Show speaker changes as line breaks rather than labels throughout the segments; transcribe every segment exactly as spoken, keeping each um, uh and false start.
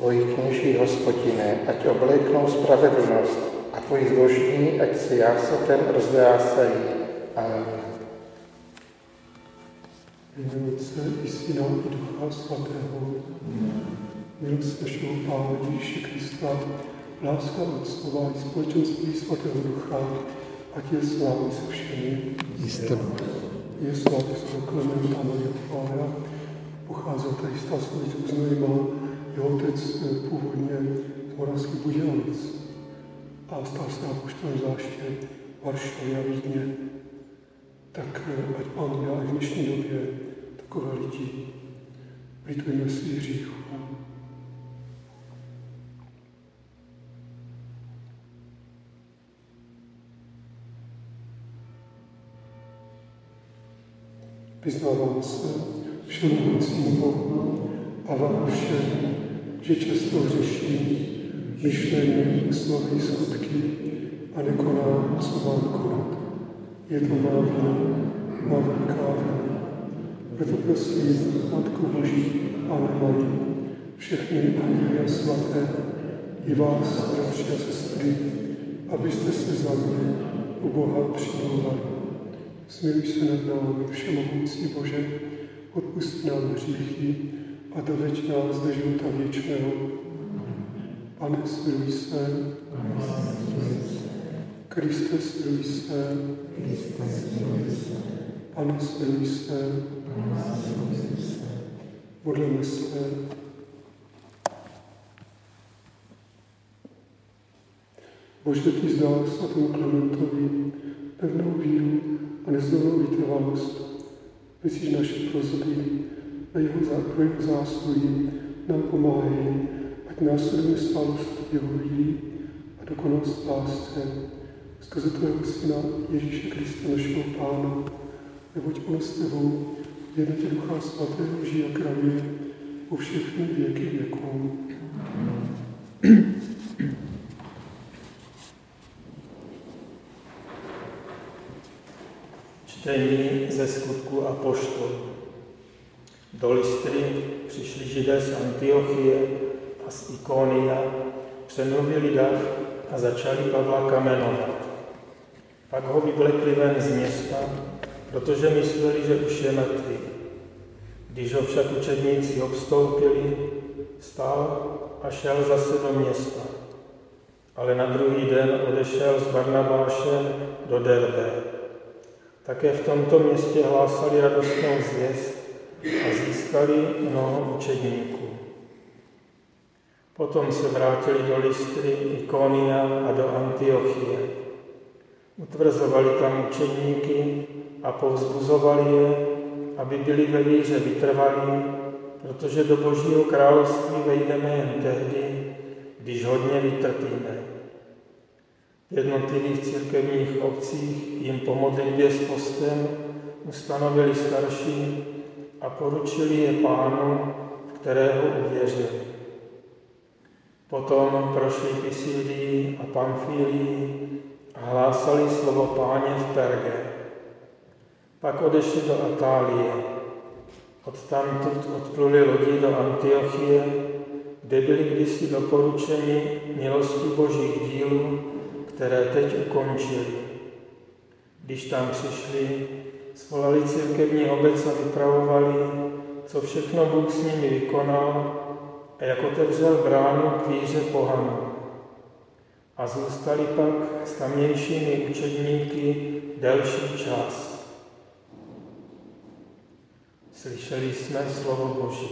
Tvoji kněží, Hospodine, ať obléknou spravedlnost a tvoji zbožní, ať si jásatem rozdásají. Amen.
Jméno Otce i Syna i Ducha Svatého. Milost našeho Pána Ježíše Krista, láska Otcova i společenství Svatého Ducha, ať je s vámi se všemi. Je svatý svatý Klementa Maria Tvára, pocházel tady z Taslovic Uznojma, jeho otec původně z Moravských Budějovic a stal se apoštolem zvláště v Varšavě a Vídně. Tak ať Pán udělá i v dnešní době takové lidi. Litujme svých hříchů. Vyznávám se všemohoucímu Bohu a vám všem, že často hřeším myšlení, slovy, skutky a nekonám, co mám konat. Je to má vina, má velká vina. Proto prosím Matku Boží, Pannu Marii, všechny anděly a svaté, i vás, bratři a sestry, abyste se za mě u Boha přimlouvali. Smiluj se nad námi, všemohoucí Bože, odpusť nám hříchy a doveď nás do života věčného. Pane, smiluj se. Kriste, smiluj se. Pane, smiluj se. Modleme se. Bože, ty zdal svatému Klementovi pevnou víru a nezlomnou vytrvalost. Vyslyš naše prosby, na jeho, pro jeho zásluhy nám pomáhají, ať následujeme stálost jeho víry a dokonalost lásce. Skrze tvého Syna Ježíše Krista, našeho Pána, neboť ono s tebou v jednotě Ducha Svatého žije a kráľuje po všechny věky věků.
Čtení ze Skutků apoštolů. Do Lystry přišli Židé z Antiochie a z Ikonia, přemluvili dav a začali Pavla kamenovat. Pak ho vyvlekli ven z města, protože mysleli, že už je mrtvý. Když ho však učedníci obstoupili, stál a šel zase do města. Ale na druhý den odešel s Barnabášem do Derbe. Také v tomto městě hlásali radostnou zvěst a získali mnoho učedníků. Potom se vrátili do Lystry, Ikonia a do Antiochie. Utvrzovali tam učedníky a povzbuzovali je, aby byli ve víře vytrvalí, protože do Božího království vejdeme jen tehdy, když hodně vytrpíme. V jednotlivých církevních obcích jim po modlitbě s postem ustanovili starší a poručili je Pánu, kterého uvěřili. Potom prošli Pisidii a Pamfílii a hlásali slovo Páně v Perge. Pak odešli do Atálie. Odtamtud odpluli lodi do Antiochie, kde byli kdysi doporučeni milostí Božích dílů, které teď ukončili. Když tam přišli, svolali církevní obec a vypravovali, co všechno Bůh s nimi vykonal a jak otevřel bránu k víře pohanů. A zůstali pak s tamnějšími učedníky delší čas. Slyšeli jsme slovo Boží.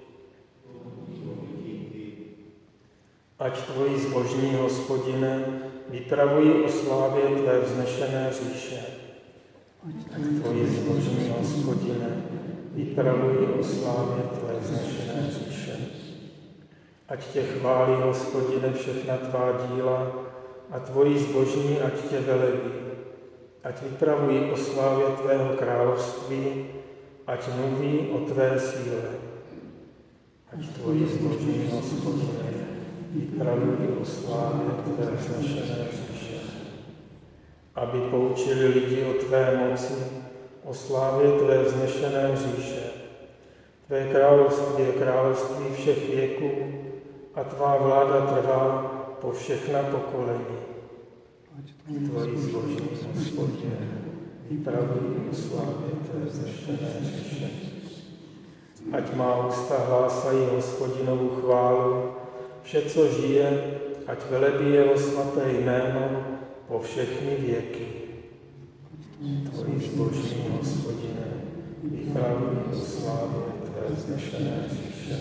Ať tvoji zbožní, Hospodine, vypravují o slávě tvé vznešené říše. Ať tvoji zbožní, Hospodine, vypravují o slávě tvé vznešené říše. Ať tě chválí, Hospodine, všechna tvá díla a tvoji zbožní, ať tě velebí. Ať vypravují o slávě tvého království, ať mluví o tvé síle. Ať tvoji zbožní, Hospodine, vypravují o slávě tvé vznešené říše. Aby poučili lidi o tvé moci, o slávě tvé vznešené říše. Tvé království je království všech věků a tvá vláda trvá po všechna pokolení. Tvoji zbožní Hospodine, vypravuj o slávě tvé vznešené říše. Ať má ústa hlásají Hospodinovu chválu, vše, co žije, ať velebí jeho svaté jméno po všechny věky. Tvoji zbožní Hospodine, vypravuj o slávě tvé vznešené říše.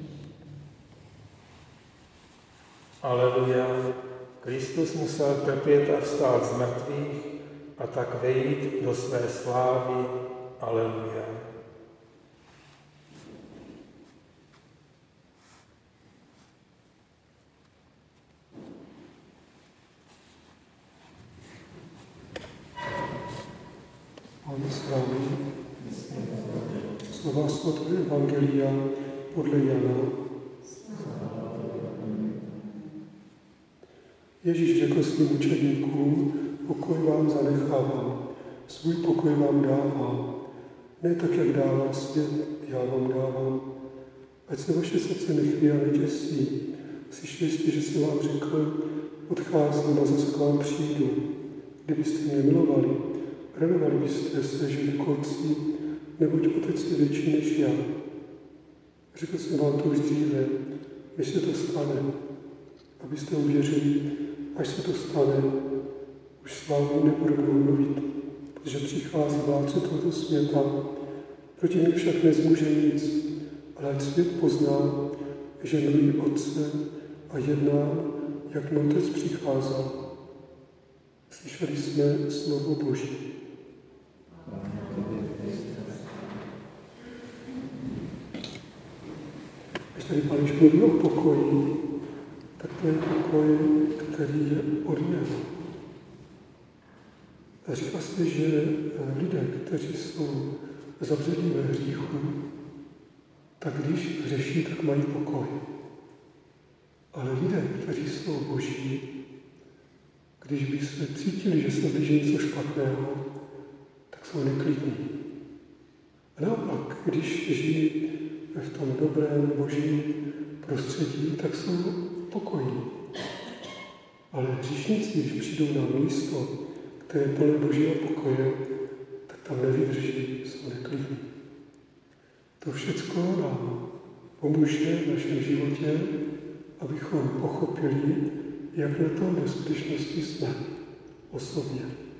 Aleluja, Kristus musel trpět a vstát z mrtvých a tak vejít do své slávy. Aleluja.
Pane s vámi, slova svatého Evangelia podle Jana. Ježíš řekl svým učedníkům, pokoj vám zanechávám, svůj pokoj vám dávám. Ne tak, jak dává svět, já vám dávám. Ať se vaše srdce nechví a neděsí. Slyšeli jste, že jsem vám řekl, odcházím a zase k vám přijdu. Kdybyste mě milovali, radovali byste se, že jdu k Otci, neboť Otec je větší než já. Řekl jsem vám to už dříve, než se to stane, abyste uvěřili, až se to stane, už s vámi nebudu mluvit, protože přichází vládce tohoto světa. Proti mě však nezmůže nic, ale ať svět pozná, že miluji Otce a jednám, jak mi Otec přicházel. Slyšeli jsme slovo Boží. Když tady Pán Ježíš mluví o pokoji, tak to je pokoj, který je od něho. Říká se, že lidé, kteří jsou zavřelí ve hříchu, tak když hřeší, tak mají pokoj. Ale lidé, kteří jsou boží, když by se cítili, že se blíží něco špatného, tak jsou neklidní. A naopak, když žijí v tom dobrém božím prostředí, tak jsou pokojní. Ale hříšníci, když přijdou na místo, které je plné božího pokoje, tak tam nevydrží, jsou neklidní. To všecko nám pomůže v našem životě, abychom pochopili, jak na tom ve skutečnosti jsme osobně.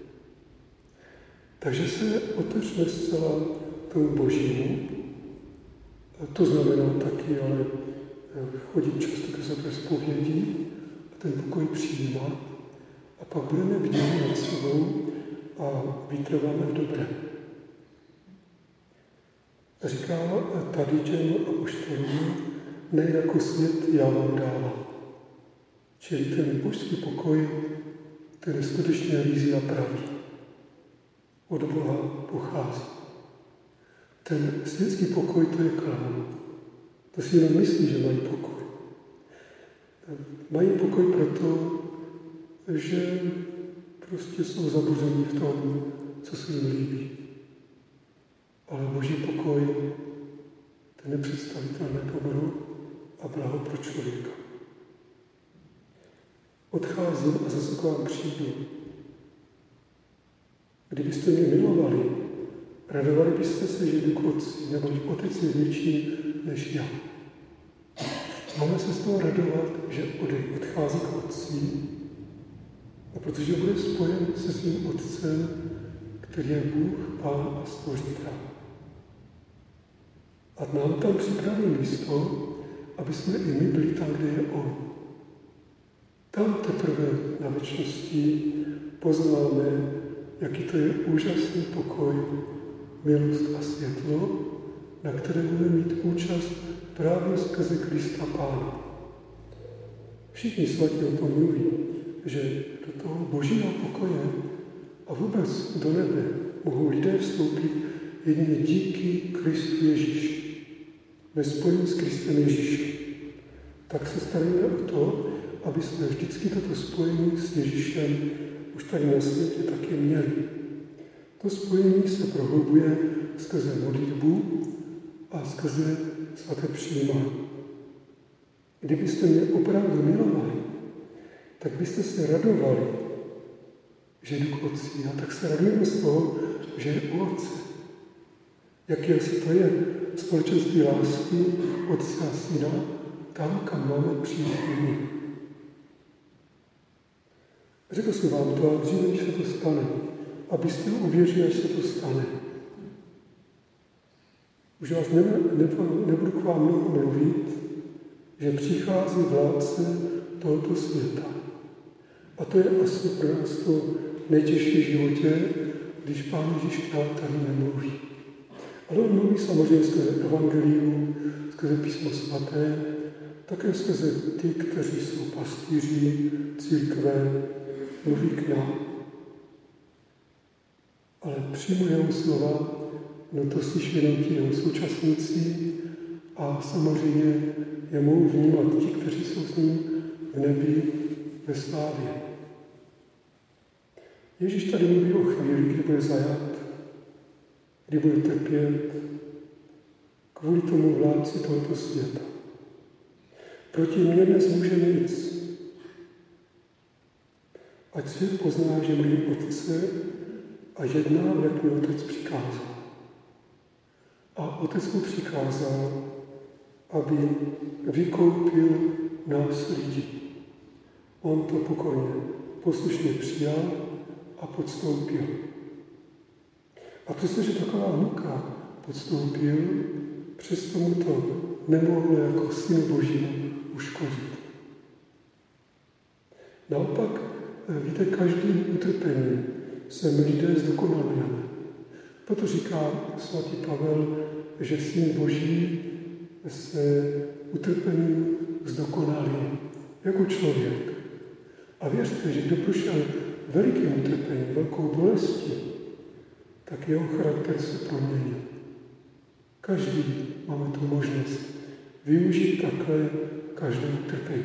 Takže se otevřeme zcela tomu božímu. A to znamená taky, ale chodit často ke své zpovědí a ten pokoj přijímat. A pak budeme bdělí nad sebou a vytrváme v dobrém. Říká tady těm apoštolům, ne jako svět já vám dávám. Čili ten božský pokoj, ten je skutečně rýzí a pravý. Od Boha pochází. Ten světský pokoj, to je klám. To si jenom myslí, že mají pokoj. Mají pokoj proto, že prostě jsou zabuření v tom, co se jim líbí. Ale boží pokoj, ten je představitelné dobro a blaho pro člověka. Odcházím a zase k vám přijdu. Kdybyste mě milovali, radovali byste se, že jdu k Otci, neboť Otec je větší než já. Máme se z toho radovat, že odchází k Otci, a protože bude spojen se svým Otcem, který je Bůh, Pán a Stvořitel. A nám tam připraví místo, aby jsme i my byli tam, kde je On. Tam teprve na věčnosti poznáme, jaký to je úžasný pokoj, milost a světlo, na které budeme mít účast právě skrze Krista Pána. Všichni svatí o tom mluví, že do toho božího pokoje a vůbec do nebe mohou lidé vstoupit jedině díky Kristu Ježíši. Ve spojení s Kristem Ježíšem. Tak se staríme o to, aby jsme vždycky toto spojení s Ježíšem už tady na světě taky měli. To spojení se prohlubuje skrze modlitbu a skrze svaté přijímání. Kdybyste mě opravdu milovali, tak byste se radovali, že jdu k Otci. A tak se radujeme z toho, že je u Otce. Jaký asi to je společenství lásky Otce a Syna, tam, kam máme přijít my. Řekl jsem vám to, a dříve, než se to stane, abyste uvěřili, až se to stane. Už vás ne, ne, nebudu k vám mnoho mluvit, že přichází vládce tohoto světa. A to je asi pro nás to nejtěžší v životě, když Pán Ježíš k nám tady nemluví. Ale on mluví samozřejmě skrze evangelium, skrze písmo svaté, také skrze ty, kteří jsou pastýři, církve, mluví k nám. Ale přímo jeho slova, no to slyší jenom ti jeho současníci a samozřejmě je mohou vnímat ti, kteří jsou s ním v nebi ve slávě. Ježíš tady mluví o chvíli, kdy bude zajat, kdy bude trpět kvůli tomu vládci tohoto světa. Proti mně nezmůže nic. Ať svět pozná, že milí Otce a jedná, jak mi Otec přikázal. A Otec mu přikázal, aby vykoupil nás lidi. On to pokorně poslušně přijal a podstoupil. A přestože taková hnuka podstoupil, přesto mu to nemohlo jako syn Boží uškodit. Naopak, víte, každým utrpením se my lidé zdokonalujeme. Proto říká svatý Pavel, že syn Boží se utrpením zdokonalí jako člověk. A věřte, že kdo prošel velikým utrpením, velkou bolestí, tak jeho charakter se promění. Každý máme tu možnost využít takhle každé utrpení.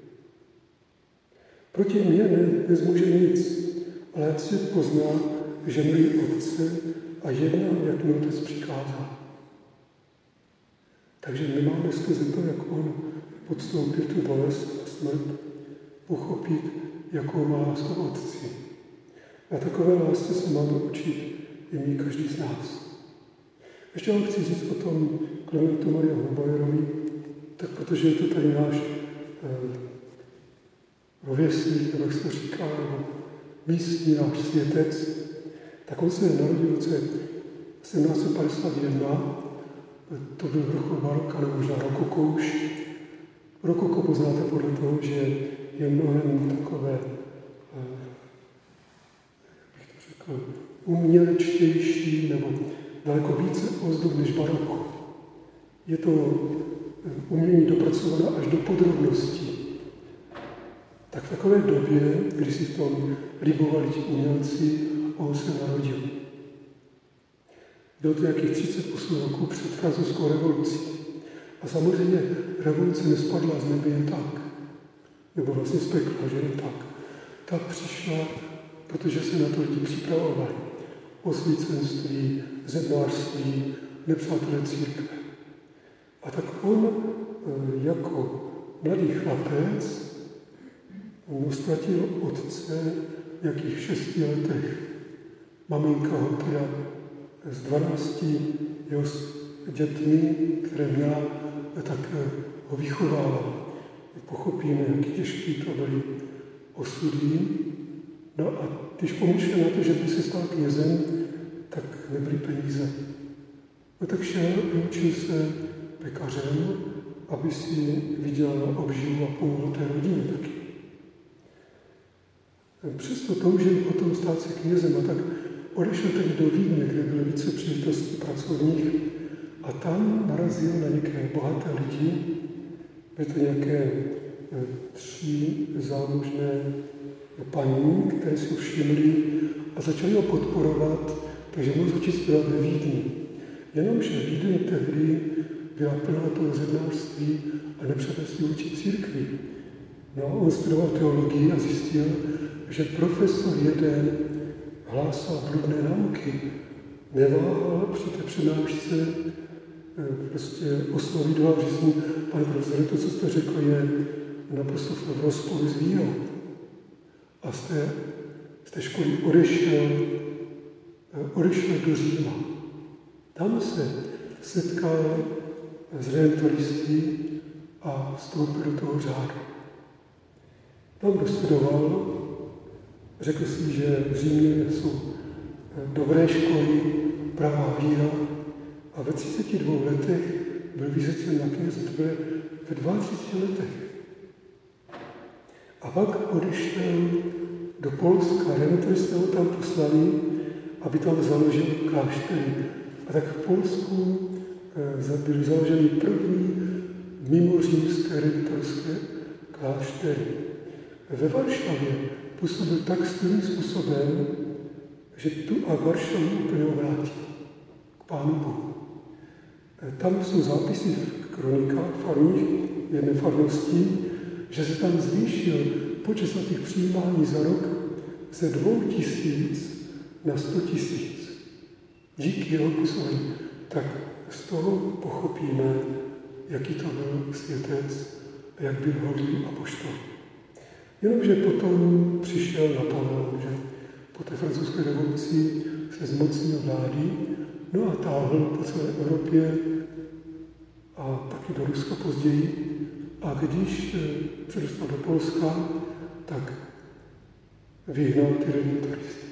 Proti mně ne, nezmůže nic, ale ať svět pozná, že milí Otce a jedná, jak mi Otec přikázal. Takže my máme skrze to, jak on podstoupil tu bolest a smrt, pochopit, jakou má lásku Otci. A takové lásce se máme učit i my, každý z nás. Ještě vám chci říct o tom Klementu Marianu Hrubauerovi, tak protože je to tady náš eh, rovesník, jak se to říká, nebo místní náš světec, tak on se narodil v roce sedmnáct set padesát jedna, to byl vrchol baroka, nebo možná rokoko už. Rokoko poznáte podle toho, že je mnohem takové, jak bych to řekl, umělečtější, nebo daleko více ozdob než baroko. Je to umění dopracované až do podrobností. Tak v takové době, kdy si v tom libovali ti umělci, on se narodil. Bylo to nějakých třicet osm roků před francouzskou revolucí. A samozřejmě revoluce nespadla z nebe jen tak. Nebo vlastně z pekla, že jen tak. Tak přišla, protože se na to lidi připravovali. Osvícenství, zednářství, nepřátelé církve. A tak on jako mladý chlapec on ztratil otce v nějakých šesti letech. Maminka ho teda z dvanácti jeho dětmi, které měla, tak ho vychovávala. Pochopíme, jaký těžký to byly osudy. No a když pomyšlel na to, že by se stal knězem, tak nebyly peníze. No tak šel, vyučil se pekařem, aby si vydělal obživu a pomohl té rodině taky. Přesto toužil potom stát se knězem a tak odešel tedy do Vídně, kde byly více příležitostí pracovních a tam narazil na nějaké bohaté lidi, byly to nějaké tři zámožné paní, které si ho všimli a začali ho podporovat, takže mohl začít zpívat ve Vídni. Jenomže Vídeň tehdy byla plná toho zednářství a nepřátelství vůči církvi. No, on studoval teologii a zjistil, že profesor jeden hlásal bludné nauky, neváhal při té přednášce prostě osloví dva, že jsem, pane profesore, to, co jste řekl, je naprosto v rozporu s vírou. A z té, z té školy odešel, odešel do Říma. Tam se setkal s redentoristy a vstoupil do toho řádu. Tam dostudoval, řekl si, že v Římě jsou dobré školy, pravá víra a ve třiceti dvou letech byl vyřečen na kněze, to bylo ve dvaceti letech. A pak odešel do Polska, redentoristé ho tam poslali, aby tam založil kláštery. A tak v Polsku byly založeny první mimořímské redentorské kláštery. Ve Varšavě působil tak stylým způsobem, že tu a Varšavu úplně obrátil k Pánu Bohu. Tam jsou zápisy v kronikách farních, v jedné farnosti, že se tam zvýšil počet svatých přijímání za rok ze dvou tisíc na sto tisíc. Díky jeho působení. Tak z toho pochopíme, jaký to byl světec a jak byl hodný apoštol. Jenomže potom přišel Napoleon, že po té francouzské revoluci se zmocnil vlády, no a táhl po celé Evropě a taky do Ruska později. A když se dostal do Polska, tak vyhnal ty redentoristy.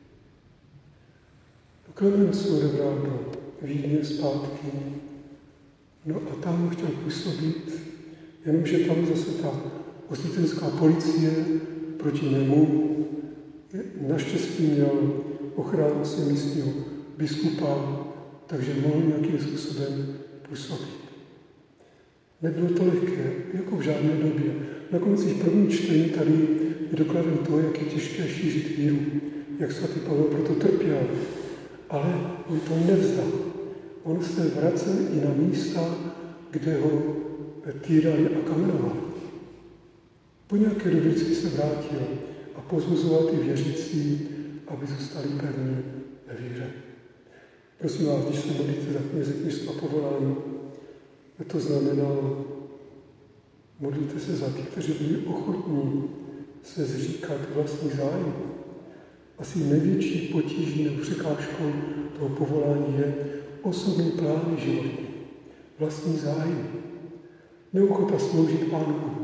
Klemens se odebral do Vídně zpátky, no a tam chtěl působit, jenomže tam zase ta osvícenská policie proti němu. Naštěstí měl ochránce místního biskupa, takže mohl nějakým způsobem působit. Nebylo to lehké, jako v žádné době. Na konci první čtení tady je dokladem toho, jak je těžké šířit víru, jak svatý Pavel proto trpěl. Ale on to nevzdal. On se vracel i na místa, kde ho týrali a kamenovali. Po nějaké době se vrátil a pozbuzoval ty věřící, aby zůstali pevní ve víře. Prosím vás, když se modlíte za kněze kněžstva povolání, to znamená, modlíte se za ty, kteří byli ochotní se zříkat vlastní zájem. Asi největší potíží nebo překážkou toho povolání je osobní plány životní, vlastní zájem, neochota sloužit Pánu Bohu.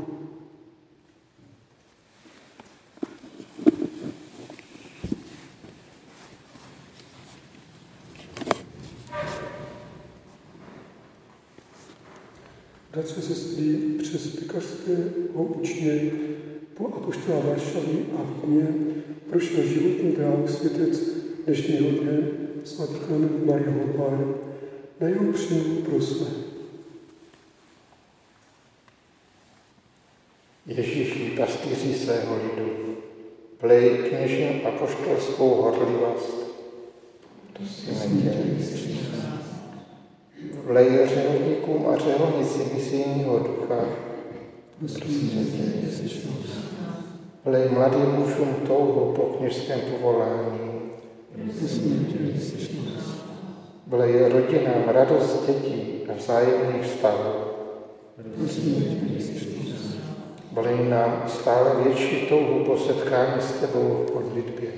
Bratři a sestry, přes pekařského učně po apoštola Varšavy a Vídně prošel životní dráhu světec dnešního dne svatý Klement Maria Hopár. Na jeho přímlu prosme.
Ježíši, pastýři svého lidu, vlej kněžím apoštolskou horlivost, prosíme tě, vlej řeholníkům a řeholnicím misijního ducha, prosíme tě, vlej mladým mužům touhu po kněžském povolání, vlej rodinám radost dětí a vzájemných vztahů, vlej nám stále větší touhu po setkání s tebou v modlitbě.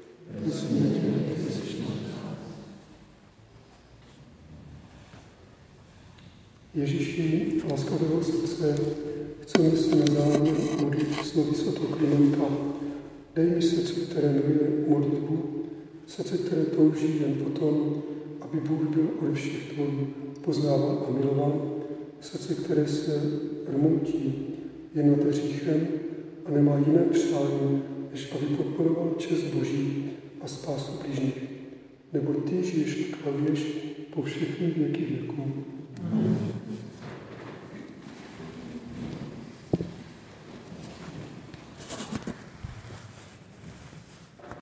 Ježíši, laskavého srdce, chceme se na závěr modlit slovy svatého Klementa. Dej mi srdce, které miluje modlitbu, srdce, které touží jen potom, aby Bůh byl ode všech tvoj poznával a miloval, srdce, které se rmoutí jen nad hříchem a nemá jiné přání, než aby podporoval čest Boží a spásu bližních. Nebo ty žiješ a kráľuješ po všechny věky věků. Amen.